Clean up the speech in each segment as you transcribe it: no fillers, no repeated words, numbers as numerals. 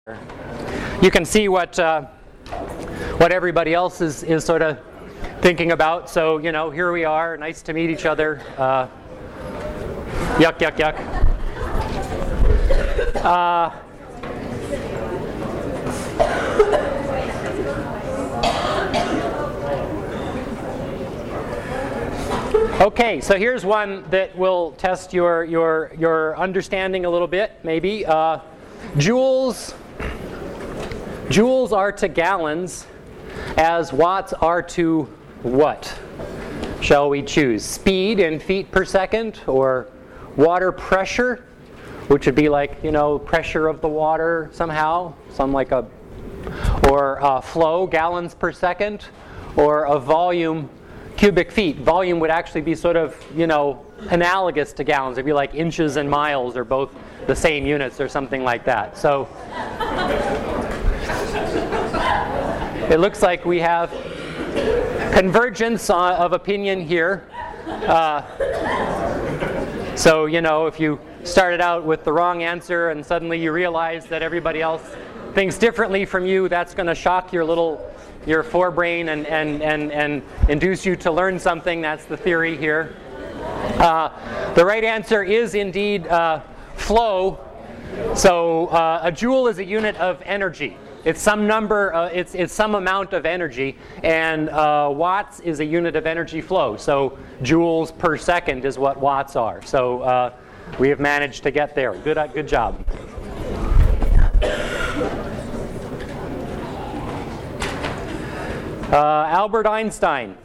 You can see what everybody else is sort of thinking about. So, here we are. Nice to meet each other. Yuck, yuck, yuck. Okay, so here's one that will test your understanding a little bit, maybe. Joules are to gallons as watts are to what? Shall we choose speed in feet per second, or water pressure, which would be like, pressure of the water somehow, or flow, gallons per second, or a volume, cubic feet. Volume would actually be sort of, analogous to gallons. It'd be like inches and miles are both the same units or something like that. So it looks like we have convergence of opinion here. So, if you started out with the wrong answer and suddenly you realize that everybody else thinks differently from you, that's going to shock your forebrain and induce you to learn something. That's the theory here. The right answer is indeed flow. So a joule is a unit of energy. It's some number. It's some amount of energy, and watts is a unit of energy flow. So joules per second is what watts are. So we have managed to get there. Good job. Albert Einstein.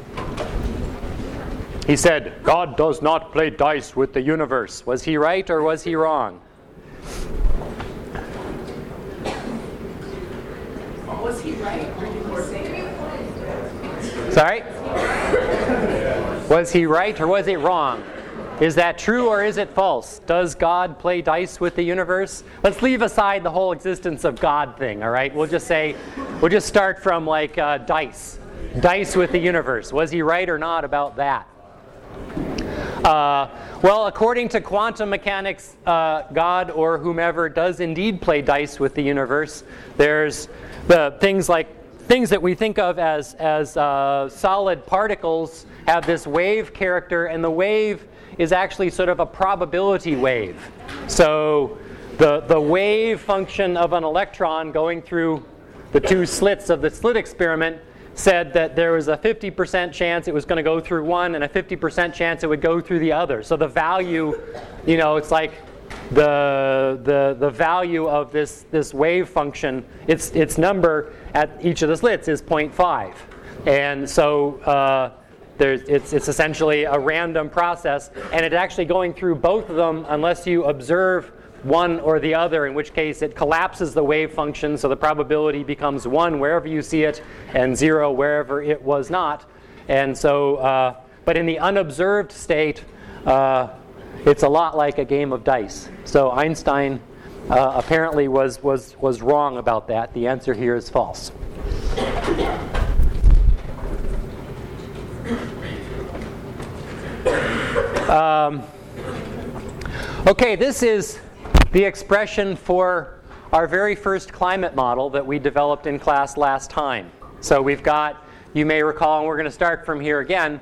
He said, "God does not play dice with the universe." Was he right or was he wrong? Was he right? Sorry? Was he right or was he wrong? Is that true or is it false? Does God play dice with the universe? Let's leave aside the whole existence of God thing, all right? We'll just start from dice. Dice with the universe. Was he right or not about that? Well, according to quantum mechanics, God or whomever does indeed play dice with the universe. There's the things that we think of as solid particles have this wave character, and the wave is actually sort of a probability wave. So the wave function of an electron going through the two slits of the slit experiment said that there was a 50% chance it was going to go through one and a 50% chance it would go through the other. So the value, it's like the value of this wave function, its number at each of the slits is 0.5. And so it's essentially a random process, and it's actually going through both of them unless you observe one or the other, in which case it collapses the wave function, so the probability becomes 1 wherever you see it and 0 wherever it was not. And so, but in the unobserved state, it's a lot like a game of dice. So Einstein apparently was wrong about that. The answer here is false. Okay, this is the expression for our very first climate model that we developed in class last time. So we've got, you may recall, and we're going to start from here again,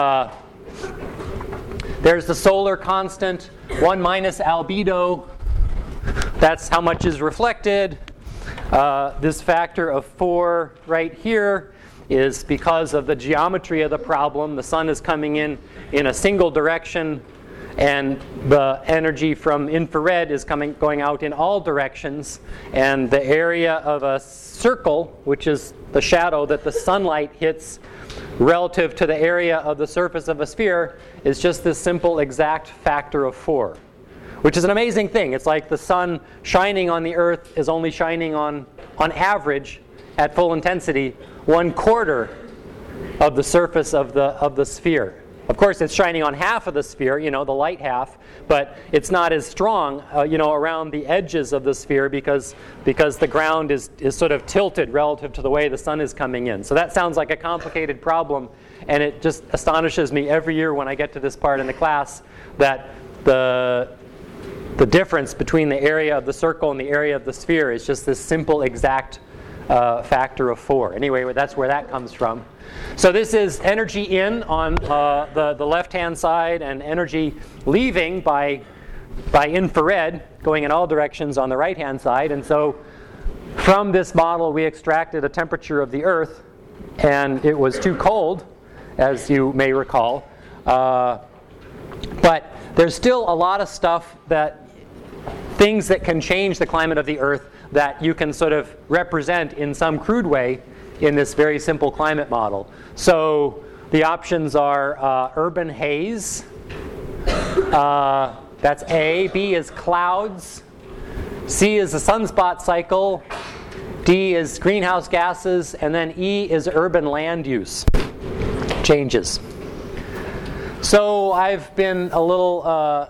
there's the solar constant, 1 minus albedo. That's how much is reflected. This factor of 4 right here is because of the geometry of the problem. The sun is coming in a single direction, and the energy from infrared is going out in all directions. And the area of a circle, which is the shadow that the sunlight hits relative to the area of the surface of a sphere, is just this simple exact factor of 4, which is an amazing thing. It's like the sun shining on the earth is only shining on average at full intensity 1/4 of the surface of the sphere. Of course, it's shining on half of the sphere, the light half, but it's not as strong, around the edges of the sphere because the ground is sort of tilted relative to the way the sun is coming in. So that sounds like a complicated problem, and it just astonishes me every year when I get to this part in the class that the the difference between the area of the circle and the area of the sphere is just this simple exact factor of 4. Anyway, that's where that comes from. So this is energy in on the left-hand side and energy leaving by infrared going in all directions on the right-hand side. And so from this model, we extracted a temperature of the Earth, and it was too cold, as you may recall. But there's still a lot of stuff things that can change the climate of the Earth that you can sort of represent in some crude way in this very simple climate model. So the options are urban haze. That's A. B is clouds. C is the sunspot cycle. D is greenhouse gases. And then E is urban land use changes. So I've been a little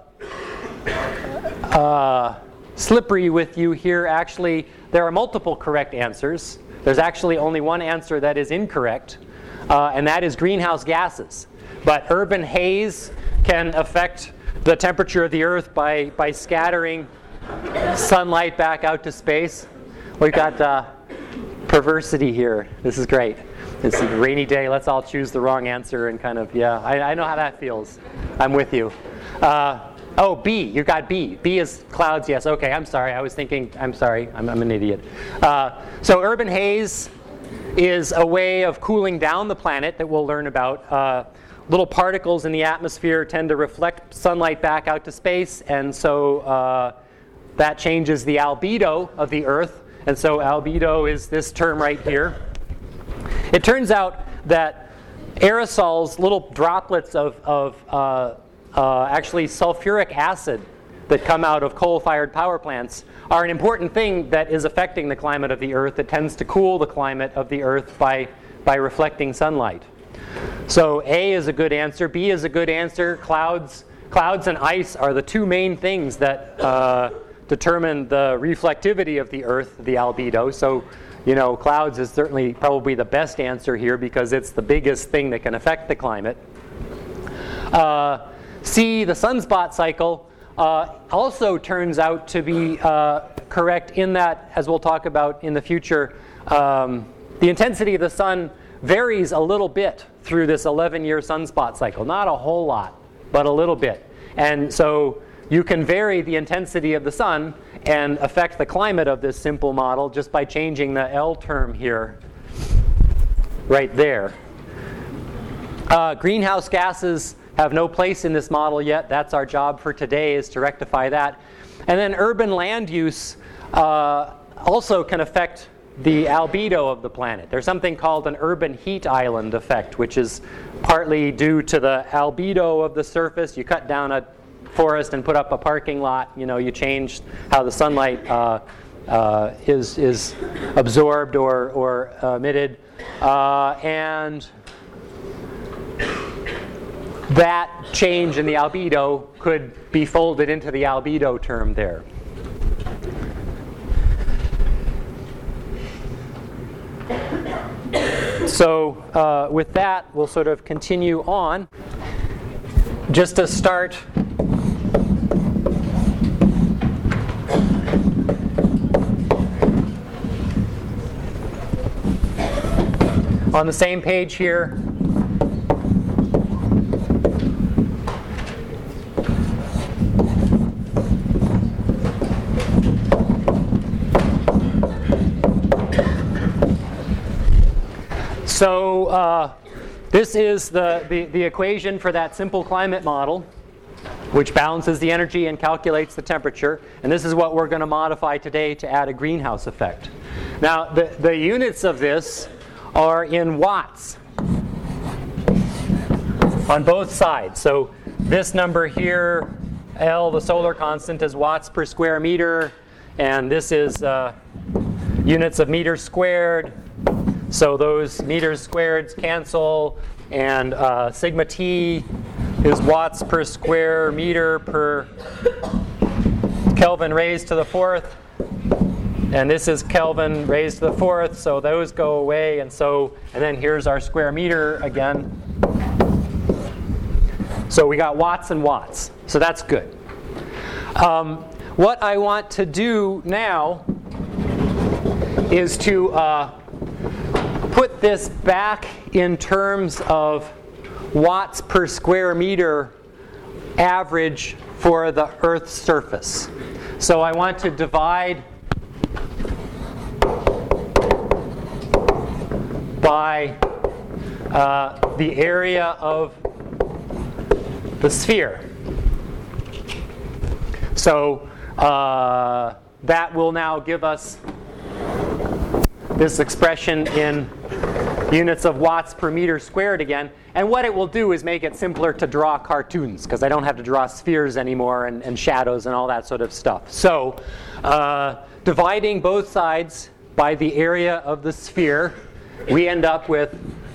slippery with you here. Actually, there are multiple correct answers. There's actually only one answer that is incorrect, and that is greenhouse gases. But urban haze can affect the temperature of the Earth by scattering sunlight back out to space. We've got perversity here. This is great. It's a rainy day. Let's all choose the wrong answer and kind of, yeah, I know how that feels. I'm with you. Oh, B. You got B. B is clouds, yes. Okay, I'm sorry. I was thinking, I'm sorry. I'm an idiot. So urban haze is a way of cooling down the planet that we'll learn about. Little particles in the atmosphere tend to reflect sunlight back out to space, and so that changes the albedo of the Earth. And so albedo is this term right here. It turns out that aerosols, little droplets of actually sulfuric acid that come out of coal-fired power plants are an important thing that is affecting the climate of the Earth. It tends to cool the climate of the Earth by reflecting sunlight. So A is a good answer. B is a good answer. Clouds and ice are the two main things that determine the reflectivity of the Earth, the albedo. So, you know, clouds is certainly probably the best answer here because it's the biggest thing that can affect the climate. C, the sunspot cycle, also turns out to be correct in that, as we'll talk about in the future, the intensity of the sun varies a little bit through this 11-year sunspot cycle. Not a whole lot, but a little bit. And so you can vary the intensity of the sun and affect the climate of this simple model just by changing the L term here, right there. Greenhouse gases have no place in this model yet. That's our job for today, is to rectify that. And then urban land use also can affect the albedo of the planet. There's something called an urban heat island effect, which is partly due to the albedo of the surface. You cut down a forest and put up a parking lot. You know, you change how the sunlight is absorbed or emitted, and that change in the albedo could be folded into the albedo term there. So with that, we'll sort of continue on. Just to start, on the same page here, so this is the equation for that simple climate model, which balances the energy and calculates the temperature. And this is what we're going to modify today to add a greenhouse effect. Now, the units of this are in watts on both sides. So this number here, L, the solar constant, is watts per square meter. And this is units of meters squared. So those meters squareds cancel, and sigma T is watts per square meter per Kelvin raised to the fourth. And this is Kelvin raised to the fourth, so those go away. And then here's our square meter again. So we got watts and watts, so that's good. what I want to do now is to put this back in terms of watts per square meter average for the Earth's surface. So I want to divide by the area of the sphere. So that will now give us this expression in units of watts per meter squared again. And what it will do is make it simpler to draw cartoons, because I don't have to draw spheres anymore and shadows and all that sort of stuff. So dividing both sides by the area of the sphere, we end up with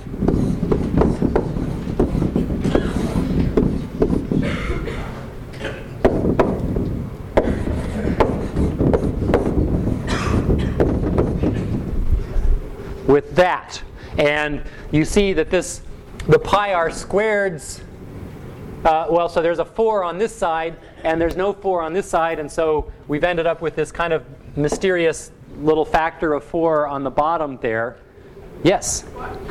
that. And you see that the pi r squareds, so there's a 4 on this side, and there's no 4 on this side, and so we've ended up with this kind of mysterious little factor of 4 on the bottom there. Yes?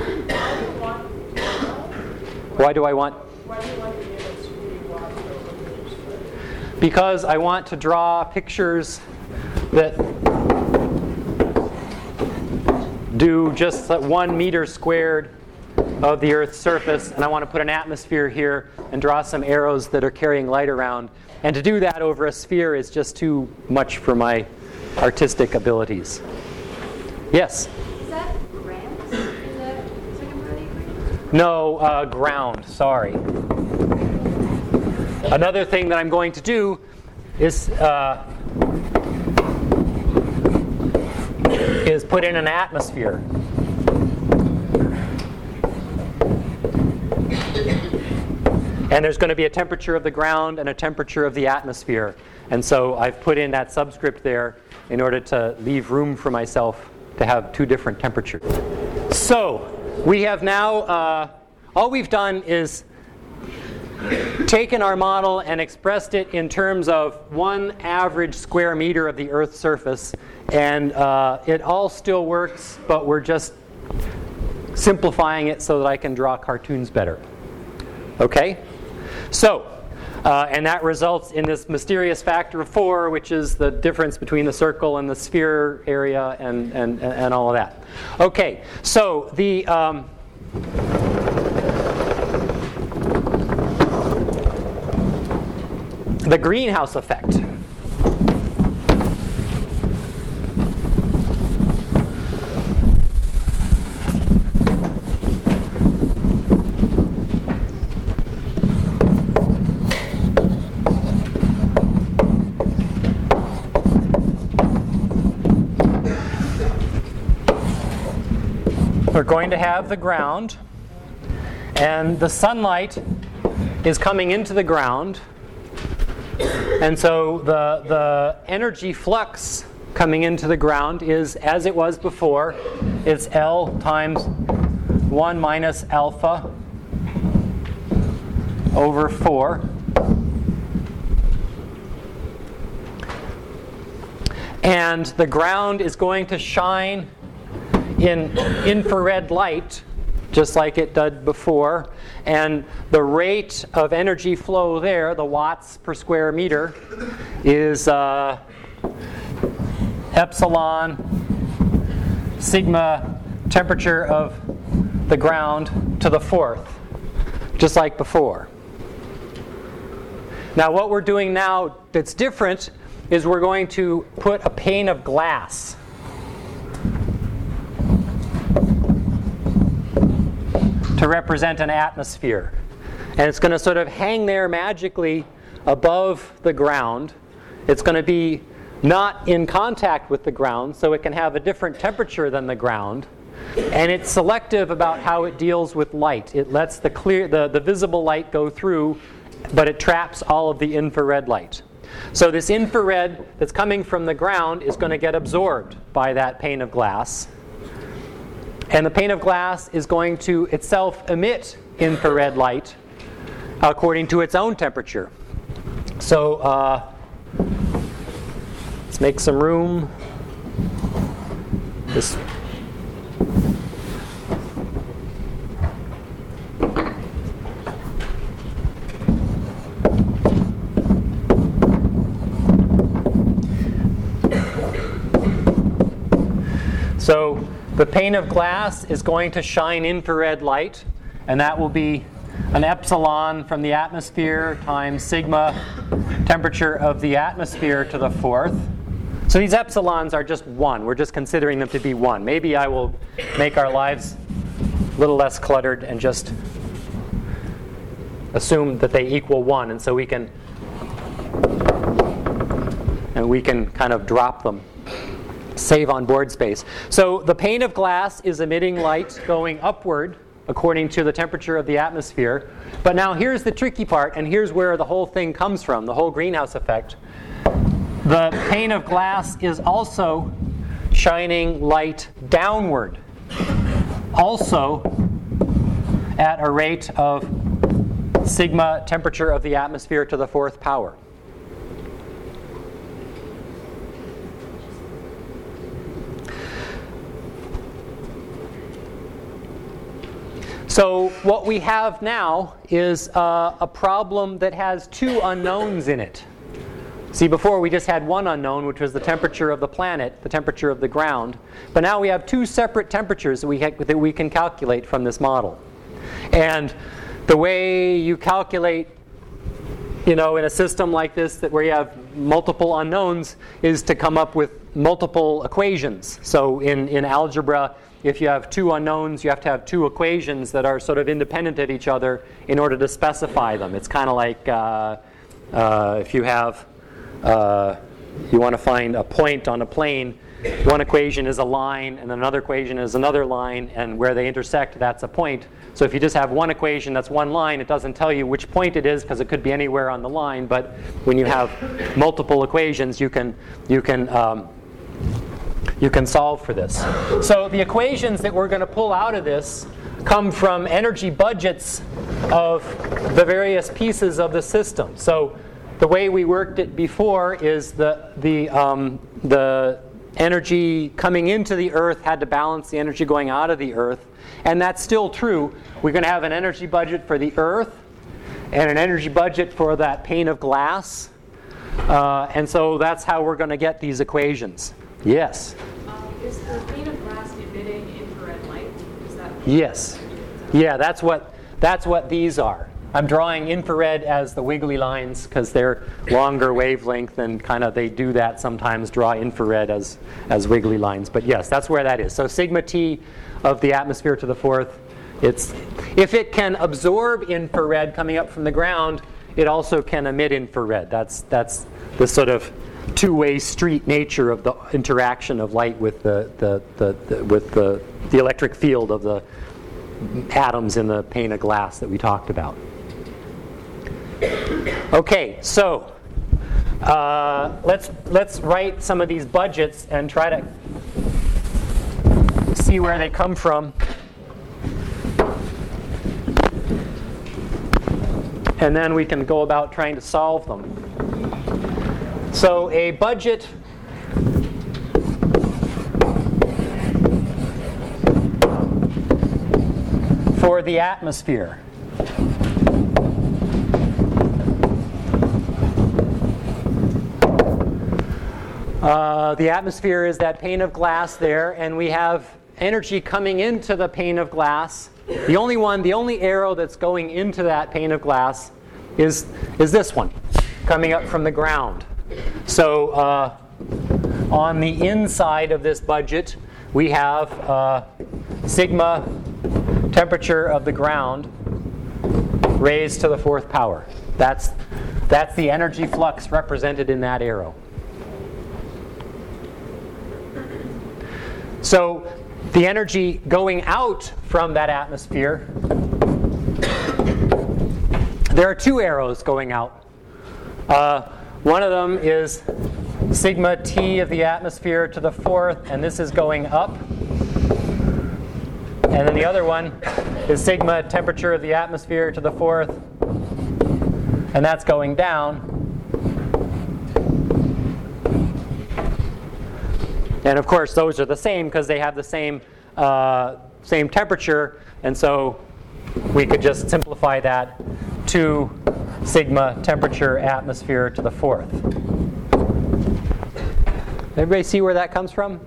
Why do I want the units to be watts over meters squared? Because I want to draw pictures that do just 1 meter squared of the Earth's surface, and I want to put an atmosphere here and draw some arrows that are carrying light around. And to do that over a sphere is just too much for my artistic abilities. Yes? Is that grams in the second part equation? No, ground, sorry. Another thing that I'm going to do is put in an atmosphere. And there's going to be a temperature of the ground and a temperature of the atmosphere. And so I've put in that subscript there in order to leave room for myself to have 2 different temperatures. So we have now, all we've done is taken our model and expressed it in terms of 1 average square meter of the Earth's surface. And it all still works, but we're just simplifying it so that I can draw cartoons better. Okay? So, and that results in this mysterious factor of 4, which is the difference between the circle and the sphere area and all of that. Okay, so the greenhouse effect. We're going to have the ground, and the sunlight is coming into the ground, and so the energy flux coming into the ground is as it was before. It's L times 1 minus alpha over 4. And the ground is going to shine in infrared light, just like it did before. And the rate of energy flow there, the watts per square meter, is epsilon sigma temperature of the ground to the 4th, just like before. Now what we're doing now that's different is we're going to put a pane of glass to represent an atmosphere. And it's going to sort of hang there magically above the ground. It's going to be not in contact with the ground, so it can have a different temperature than the ground. And it's selective about how it deals with light. It lets the visible light go through, but it traps all of the infrared light. So this infrared that's coming from the ground is going to get absorbed by that pane of glass. And the pane of glass is going to itself emit infrared light according to its own temperature. So Let's make some room. This. So the pane of glass is going to shine infrared light, and that will be an epsilon from the atmosphere times sigma temperature of the atmosphere to the fourth. So these epsilons are just 1. We're just considering them to be 1. Maybe I will make our lives a little less cluttered and just assume that they equal 1, and so we can kind of drop them. Save on board space. So the pane of glass is emitting light going upward according to the temperature of the atmosphere. But now here's the tricky part, and here's where the whole thing comes from, the whole greenhouse effect. The pane of glass is also shining light downward, also at a rate of sigma temperature of the atmosphere to the fourth power. So what we have now is a problem that has 2 unknowns in it. See, before we just had one unknown, which was the temperature of the planet, the temperature of the ground. But now we have 2 separate temperatures that we can calculate from this model. And the way you calculate, in a system like this where you have multiple unknowns is to come up with multiple equations. So in algebra, if you have 2 unknowns, you have to have 2 equations that are sort of independent of each other in order to specify them. It's kind of like if you have, you want to find a point on a plane, one equation is a line and another equation is another line, and where they intersect, that's a point. So if you just have one equation that's one line, it doesn't tell you which point it is because it could be anywhere on the line. But when you have multiple equations, you can solve for this. So the equations that we're going to pull out of this come from energy budgets of the various pieces of the system. So the way we worked it before is the energy coming into the Earth had to balance the energy going out of the Earth. And that's still true. We're going to have an energy budget for the Earth and an energy budget for that pane of glass. And so that's how we're going to get these equations. Yes? Is the pane of glass emitting infrared light? Is that? Yes. Yeah, that's what these are. I'm drawing infrared as the wiggly lines because they're longer wavelength, and kind of they do that sometimes, draw infrared as wiggly lines. But yes, that's where that is. So sigma T of the atmosphere to the fourth, if it can absorb infrared coming up from the ground, it also can emit infrared. That's the sort of two-way street nature of the interaction of light with the electric field of the atoms in the pane of glass that we talked about. Okay, so let's write some of these budgets and try to see where they come from. And then we can go about trying to solve them. So a budget for the atmosphere. The atmosphere is that pane of glass there, and we have energy coming into the pane of glass. The only arrow that's going into that pane of glass is this one, coming up from the ground. So on the inside of this budget, we have sigma temperature of the ground raised to the fourth power. That's the energy flux represented in that arrow. So the energy going out from that atmosphere, there are two arrows going out. One of them is sigma T of the atmosphere to the fourth, and this is going up. And then the other one is sigma temperature of the atmosphere to the fourth, and that's going down. And of course, those are the same because they have the same temperature. And so we could just simplify that to sigma temperature atmosphere to the fourth. Everybody see where that comes from?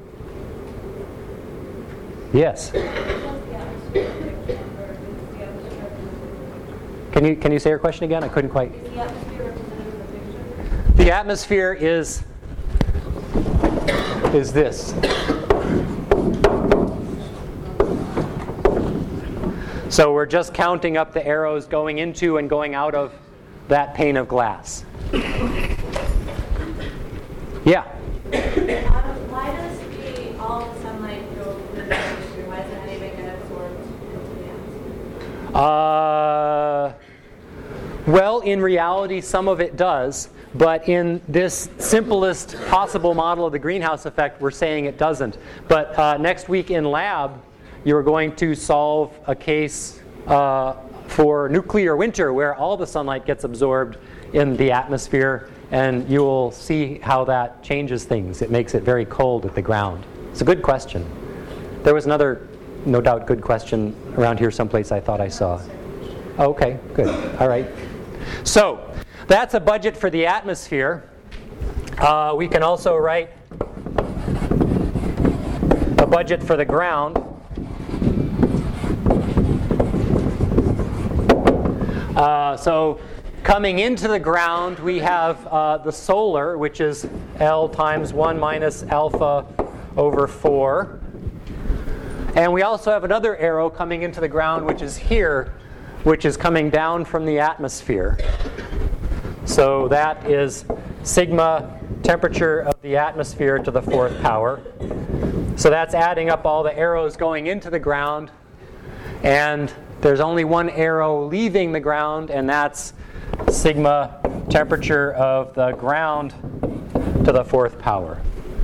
Yes. Can you say your question again? I couldn't quite. Is the atmosphere represented in the picture? The atmosphere is this. So we're just counting up the arrows going into and going out of that pane of glass. Yeah? Why does all the sunlight go through the atmosphere? Why doesn't any of it get absorbed into the atmosphere? Well, in reality, some of it does. But in this simplest possible model of the greenhouse effect, we're saying it doesn't. But next week in lab, you're going to solve a case for nuclear winter where all the sunlight gets absorbed in the atmosphere, and you will see how that changes things. It makes it very cold at the ground. It's a good question. There was another, no doubt, good question around here someplace I thought I saw. Oh, okay, good. All right. So that's a budget for the atmosphere. We can also write a budget for the ground. So coming into the ground, we have the solar, which is L times 1 minus alpha over 4. And we also have another arrow coming into the ground, which is here, which is coming down from the atmosphere. So that is sigma temperature of the atmosphere to the fourth power. So that's adding up all the arrows going into the ground. And there's only one arrow leaving the ground, and that's sigma temperature of the ground to the fourth power.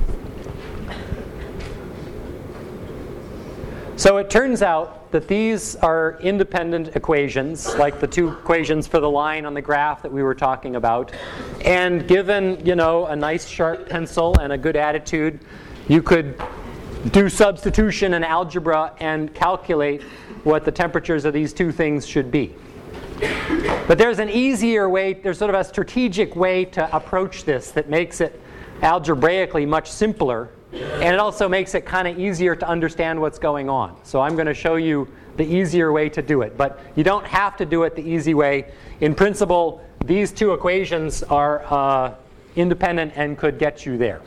So it turns out that these are independent equations, like the two equations for the line on the graph that we were talking about. And given, a nice sharp pencil and a good attitude, you could do substitution and algebra and calculate what the temperatures of these two things should be. But there's an easier way, there's sort of a strategic way to approach this that makes it algebraically much simpler, and it also makes it kind of easier to understand what's going on. So I'm going to show you the easier way to do it. But you don't have to do it the easy way. In principle, these two equations are independent and could get you there.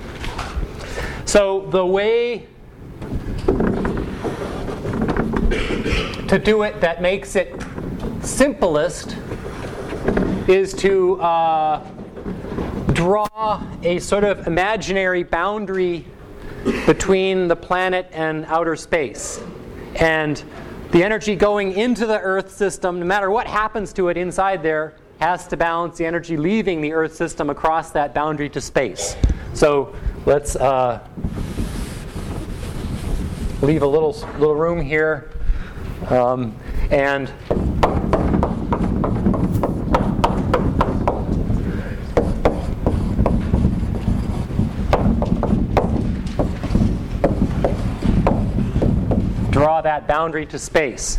So the way to do it that makes it simplest is to draw a sort of imaginary boundary between the planet and outer space. And the energy going into the Earth system, no matter what happens to it inside there, has to balance the energy leaving the Earth system across that boundary to space. So let's leave a little room here. And draw that boundary to space.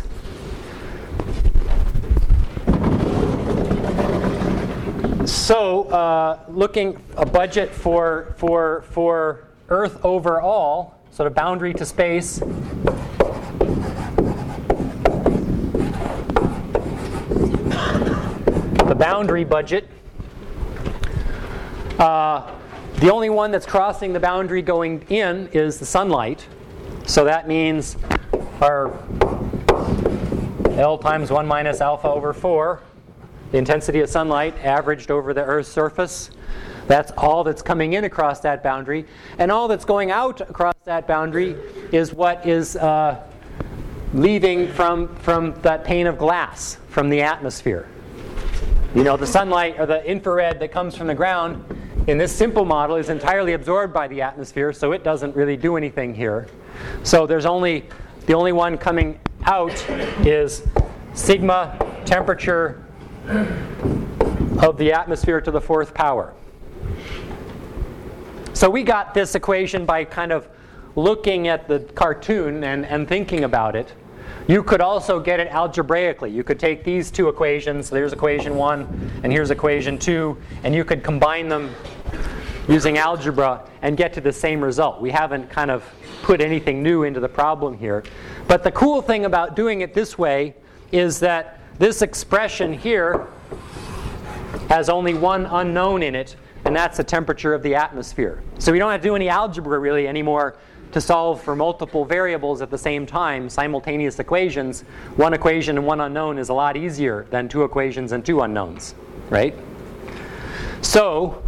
So looking a budget for Earth overall, sort of boundary to space. The boundary budget. The only one that's crossing the boundary going in is the sunlight. So that means our L times 1 minus alpha over 4, the intensity of sunlight averaged over the Earth's surface. That's all that's coming in across that boundary. And all that's going out across that boundary is what is leaving from that pane of glass, from the atmosphere. The sunlight or the infrared that comes from the ground in this simple model is entirely absorbed by the atmosphere, so it doesn't really do anything here. So the only one coming out is sigma temperature of the atmosphere to the fourth power. So we got this equation by kind of looking at the cartoon and thinking about it. You could also get it algebraically. You could take these two equations, so there's equation 1 and here's equation 2, and you could combine them using algebra and get to the same result. We haven't kind of put anything new into the problem here. But the cool thing about doing it this way is that this expression here has only one unknown in it, and that's the temperature of the atmosphere. So we don't have to do any algebra really anymore to solve for multiple variables at the same time, simultaneous equations. One equation and one unknown is a lot easier than two equations and two unknowns, right? So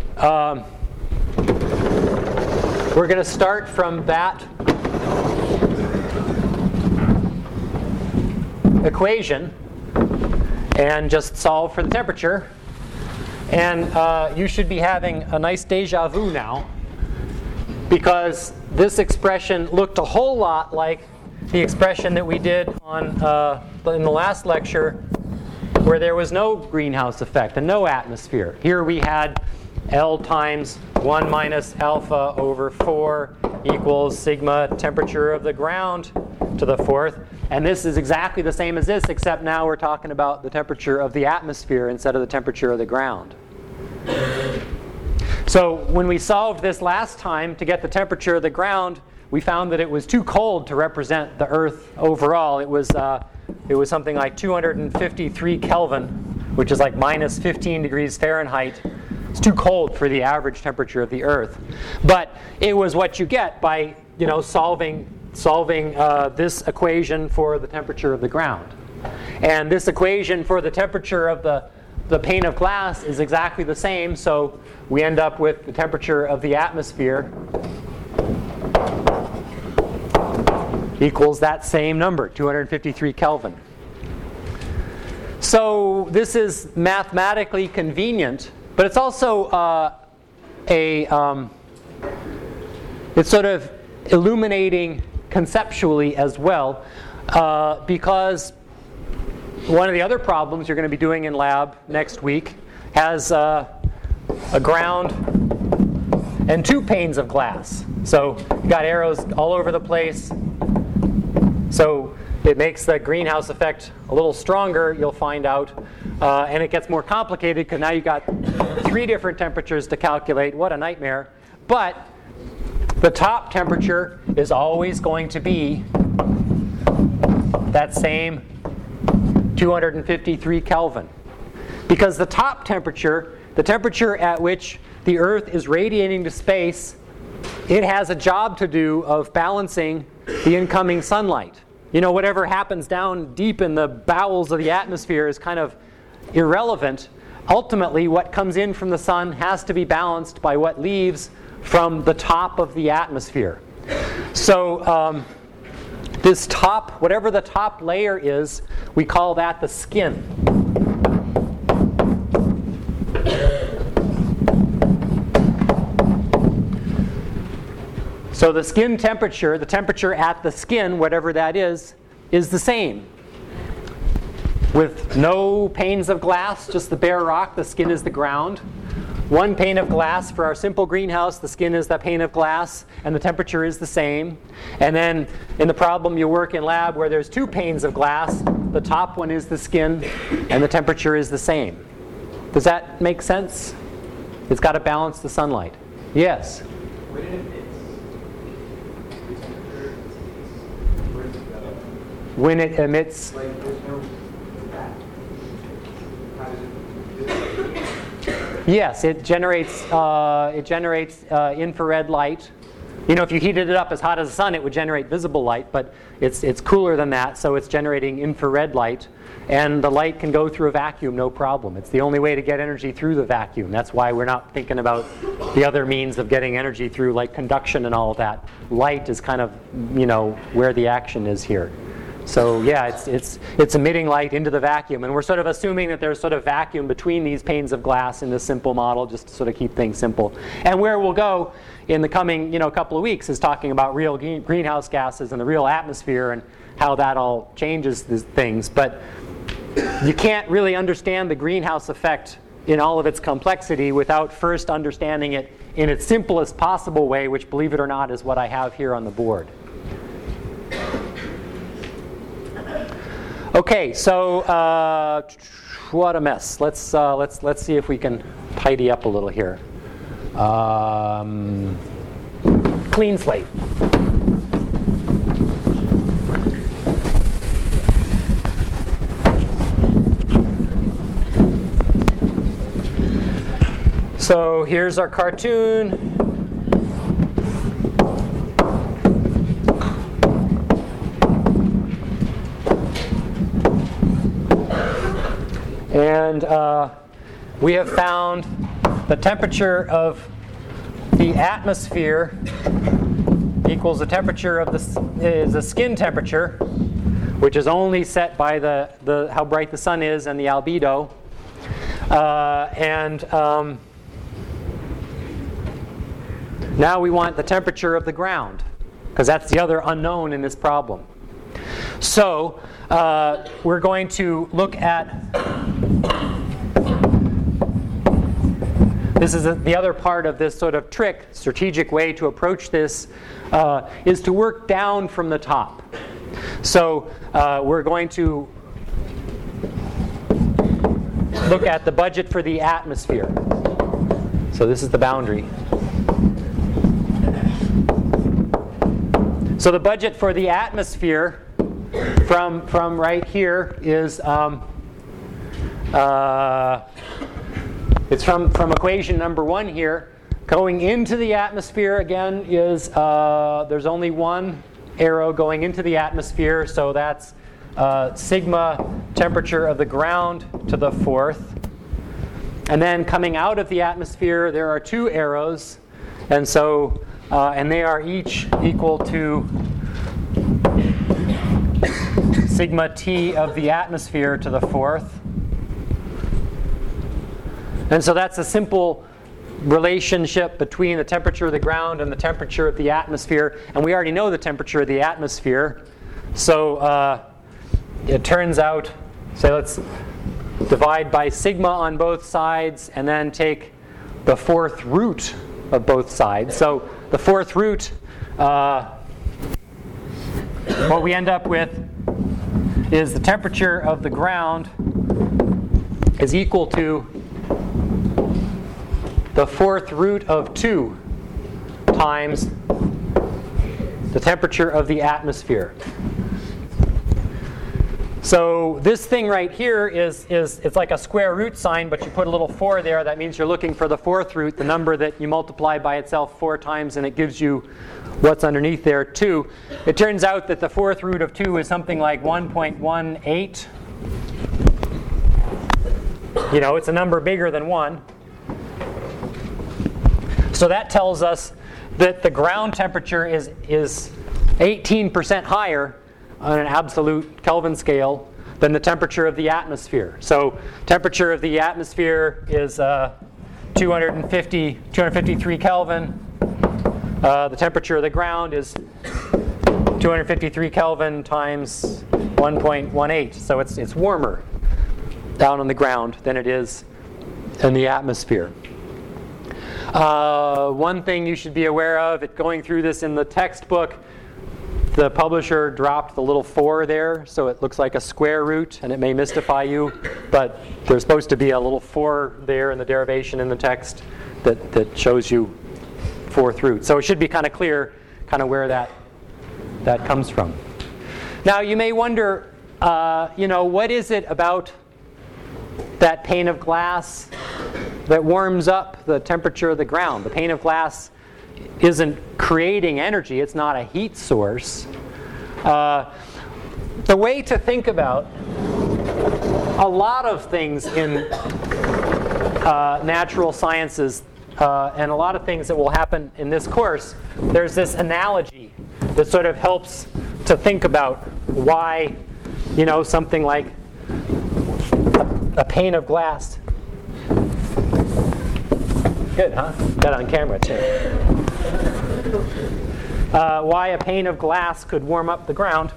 we're going to start from that equation and just solve for the temperature. And you should be having a nice deja vu now, because this expression looked a whole lot like the expression that we did on in the last lecture, where there was no greenhouse effect and no atmosphere. Here we had L times 1 minus alpha over 4 equals sigma temperature of the ground to the fourth. And this is exactly the same as this, except now we're talking about the temperature of the atmosphere instead of the temperature of the ground. So when we solved this last time to get the temperature of the ground, we found that it was too cold to represent the Earth overall. It was something like 253 Kelvin, which is like minus 15 degrees Fahrenheit. It's too cold for the average temperature of the Earth. But it was what you get by solving this equation for the temperature of the ground. And this equation for the temperature of the pane of glass is exactly the same, so we end up with the temperature of the atmosphere equals that same number, 253 Kelvin. So this is mathematically convenient, but it's also it's sort of illuminating conceptually as well, because one of the other problems you're going to be doing in lab next week has a ground and two panes of glass. So you've got arrows all over the place. So it makes the greenhouse effect a little stronger, you'll find out. And it gets more complicated because now you've got 3 different temperatures to calculate. What a nightmare. But the top temperature is always going to be that same 253 Kelvin. Because the top temperature, the temperature at which the Earth is radiating to space, it has a job to do of balancing the incoming sunlight. Whatever happens down deep in the bowels of the atmosphere is kind of irrelevant. Ultimately, what comes in from the sun has to be balanced by what leaves from the top of the atmosphere. So this top, whatever the top layer is, we call that the skin. So the skin temperature, the temperature at the skin, whatever that is the same. With no panes of glass, just the bare rock, the skin is the ground. One pane of glass for our simple greenhouse, the skin is that pane of glass, and the temperature is the same. And then in the problem you work in lab where there's 2 panes of glass, the top one is the skin, and the temperature is the same. Does that make sense? It's got to balance the sunlight. Yes? When it emits. Yes, it generates infrared light. If you heated it up as hot as the sun, it would generate visible light, but it's cooler than that, so it's generating infrared light. And the light can go through a vacuum, no problem. It's the only way to get energy through the vacuum. That's why we're not thinking about the other means of getting energy through, like conduction and all of that. Light is kind of, where the action is here. So yeah, it's emitting light into the vacuum, and we're sort of assuming that there's sort of vacuum between these panes of glass in this simple model, just to sort of keep things simple. And where we'll go in the coming couple of weeks is talking about real greenhouse gases and the real atmosphere and how that all changes things. But you can't really understand the greenhouse effect in all of its complexity without first understanding it in its simplest possible way, which, believe it or not, is what I have here on the board. Okay, so what a mess. Let's see if we can tidy up a little here. Clean slate. So here's our cartoon. And we have found the temperature of the atmosphere equals the temperature of the skin temperature, which is only set by the how bright the sun is and the albedo. Now we want the temperature of the ground, because that's the other unknown in this problem. So we're going to look at, this is the other part of this sort of trick, strategic way to approach this, is to work down from the top. So we're going to look at the budget for the atmosphere. So this is the boundary. So the budget for the atmosphere from right here is it's from equation number 1 here. Going into the atmosphere again is there's only one arrow going into the atmosphere, so that's sigma temperature of the ground to the 4th. And then coming out of the atmosphere, there are 2 arrows, and so and they are each equal to sigma T of the atmosphere to the 4th. And so that's a simple relationship between the temperature of the ground and the temperature of the atmosphere. And we already know the temperature of the atmosphere. So it turns out, so let's divide by sigma on both sides and then take the 4th root of both sides. So the 4th root, what we end up with is the temperature of the ground is equal to the 4th root of 2 times the temperature of the atmosphere. So this thing right here is it's like a square root sign, but you put a little 4 there. That means you're looking for the 4th root, the number that you multiply by itself 4 times, and it gives you what's underneath there, 2. It turns out that the 4th root of 2 is something like 1.18. You know, it's a number bigger than 1. So that tells us that the ground temperature is 18% higher on an absolute Kelvin scale than the temperature of the atmosphere. So temperature of the atmosphere is 253 Kelvin. The temperature of the ground is 253 Kelvin times 1.18. So it's warmer down on the ground than it is in the atmosphere. One thing you should be aware of, going through this in the textbook, the publisher dropped the little 4 there, so it looks like a square root, and it may mystify you, but there's supposed to be a little 4 there in the derivation in the text that shows you 4th root. So it should be kind of clear kind of where that comes from. Now you may wonder, what is it about that pane of glass that warms up the temperature of the ground? The pane of glass isn't creating energy. It's not a heat source. The way to think about a lot of things in natural sciences and a lot of things that will happen in this course, there's this analogy that sort of helps to think about why, something like a pane of glass. Good, huh? Got it on camera too. Why a pane of glass could warm up the ground.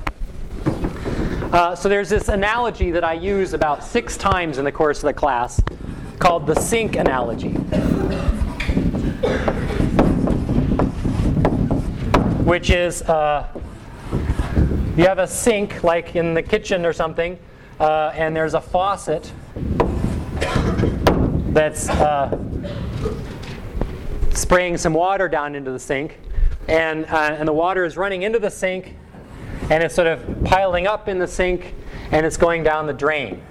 So there's this analogy that I use about 6 times in the course of the class called the sink analogy, which is you have a sink like in the kitchen or something, and there's a faucet that's spraying some water down into the sink, and the water is running into the sink, and it's sort of piling up in the sink, and it's going down the drain.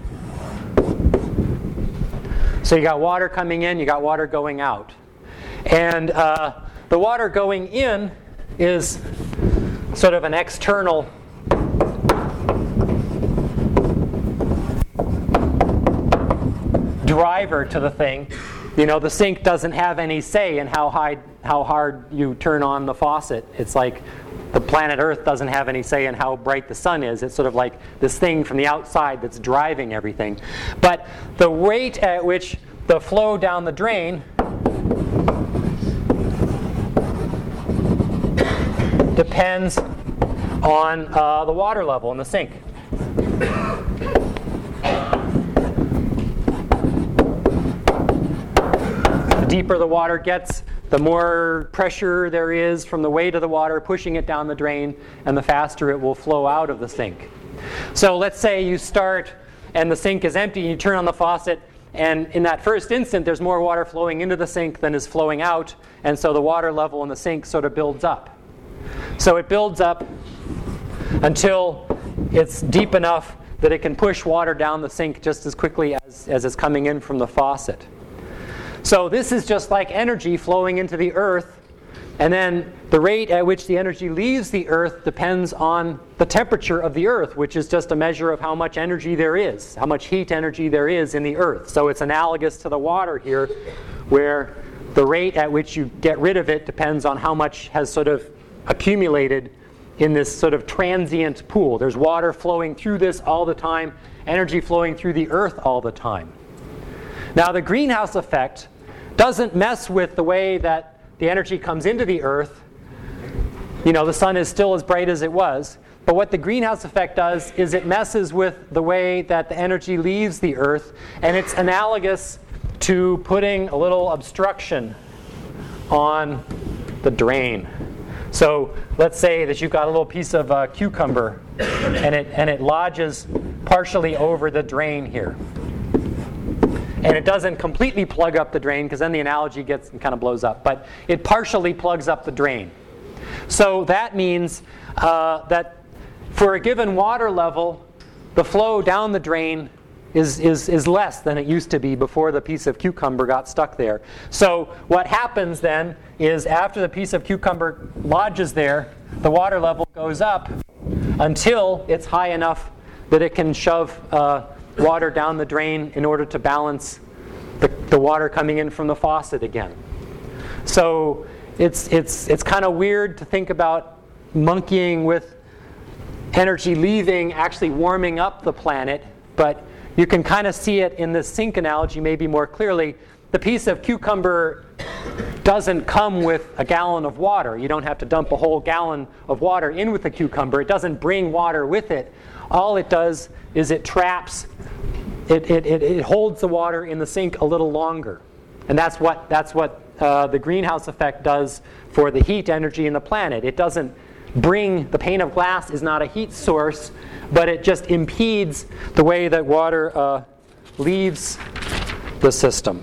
So you got water coming in, you got water going out. And the water going in is sort of an external driver to the thing. You know, the sink doesn't have any say in how hard you turn on the faucet. It's like the planet Earth doesn't have any say in how bright the sun is. It's sort of like this thing from the outside that's driving everything. But the rate at which the flow down the drain depends on the water level in the sink. The deeper the water gets, the more pressure there is from the weight of the water pushing it down the drain, and the faster it will flow out of the sink. So let's say you start and the sink is empty, and you turn on the faucet, and in that first instant there's more water flowing into the sink than is flowing out, and so the water level in the sink sort of builds up. So it builds up until it's deep enough that it can push water down the sink just as quickly as it's coming in from the faucet. So this is just like energy flowing into the earth, and then the rate at which the energy leaves the earth depends on the temperature of the earth, which is just a measure of how much energy there is, how much heat energy there is in the earth. So it's analogous to the water here, where the rate at which you get rid of it depends on how much has sort of accumulated in this sort of transient pool. There's water flowing through this all the time, energy flowing through the earth all the time. Now the greenhouse effect doesn't mess with the way that the energy comes into the earth. You know, the sun is still as bright as it was. But what the greenhouse effect does is it messes with the way that the energy leaves the earth, and it's analogous to putting a little obstruction on the drain. So let's say that you've got a little piece of cucumber, and it lodges partially over the drain here. And it doesn't completely plug up the drain, because then the analogy kind of blows up. But it partially plugs up the drain. So that means that for a given water level, the flow down the drain is less than it used to be before the piece of cucumber got stuck there. So what happens then is after the piece of cucumber lodges there, the water level goes up until it's high enough that it can shove water down the drain in order to balance the water coming in from the faucet again. So it's kind of weird to think about monkeying with energy leaving actually warming up the planet, but you can kind of see it in this sink analogy maybe more clearly. The piece of cucumber doesn't come with a gallon of water. You don't have to dump a whole gallon of water in with the cucumber. It doesn't bring water with it. All it does is it traps, it holds the water in the sink a little longer. And that's what the greenhouse effect does for the heat energy in the planet. It doesn't bring, the pane of glass is not a heat source, but it just impedes the way that water leaves the system.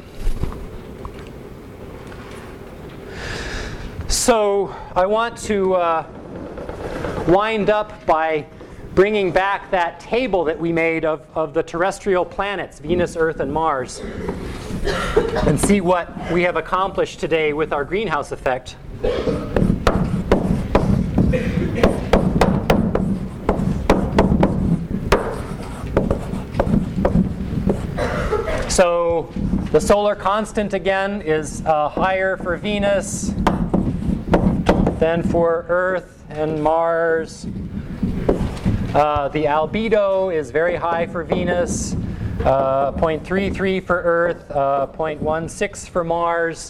So I want to wind up by bringing back that table that we made of the terrestrial planets, Venus, Earth, and Mars, and see what we have accomplished today with our greenhouse effect. So the solar constant again is higher for Venus than for Earth and Mars. The albedo is very high for Venus, 0.33 for Earth, 0.16 for Mars.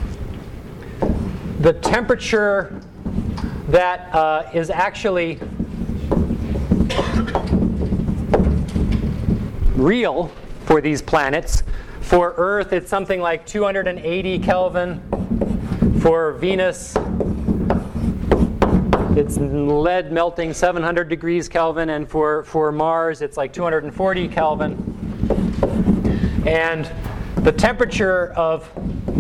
The temperature that is actually real for these planets. For Earth, it's something like 280 Kelvin. For Venus, it's lead melting 700 degrees Kelvin. And for Mars, it's like 240 Kelvin. And the temperature of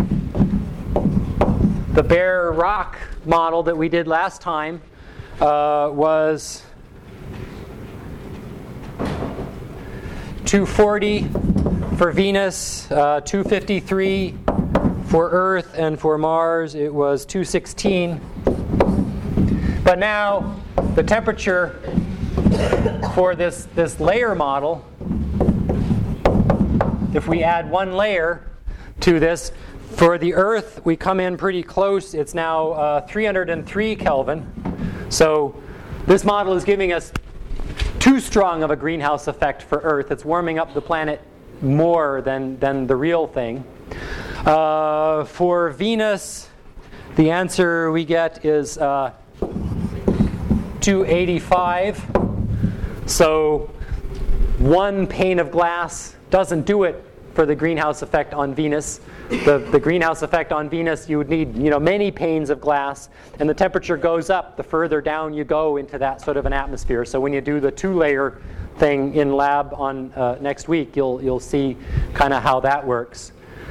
the bare rock model that we did last time was 240 for Venus, 253 for Earth, and for Mars it was 216. But now the temperature for this layer model, if we add one layer to this, for the Earth we come in pretty close. It's now 303 Kelvin. So this model is giving us too strong of a greenhouse effect for Earth. It's warming up the planet more than the real thing. For Venus, the answer we get is 285. So one pane of glass doesn't do it for the greenhouse effect on Venus. The greenhouse effect on Venus, you would need many panes of glass, and the temperature goes up the further down you go into that sort of an atmosphere. So when you do the two-layer thing in lab on next week, you'll see kind of how that works.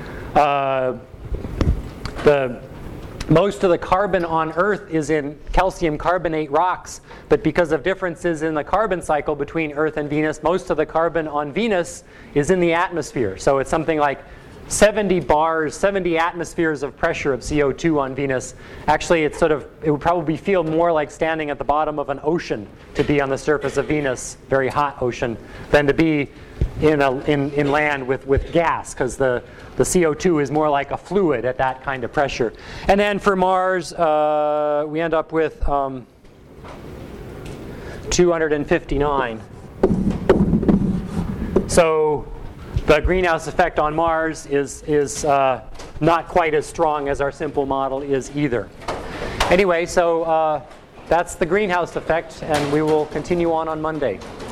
Most of the carbon on Earth is in calcium carbonate rocks, but because of differences in the carbon cycle between Earth and Venus, most of the carbon on Venus is in the atmosphere. So it's something like 70 atmospheres of pressure of CO2 on Venus. Actually, it would probably feel more like standing at the bottom of an ocean to be on the surface of Venus, very hot ocean, than to be in land with gas, because the CO2 is more like a fluid at that kind of pressure. And then for Mars, we end up with 259. So the greenhouse effect on Mars is not quite as strong as our simple model is either. Anyway, so that's the greenhouse effect, and we will continue on Monday.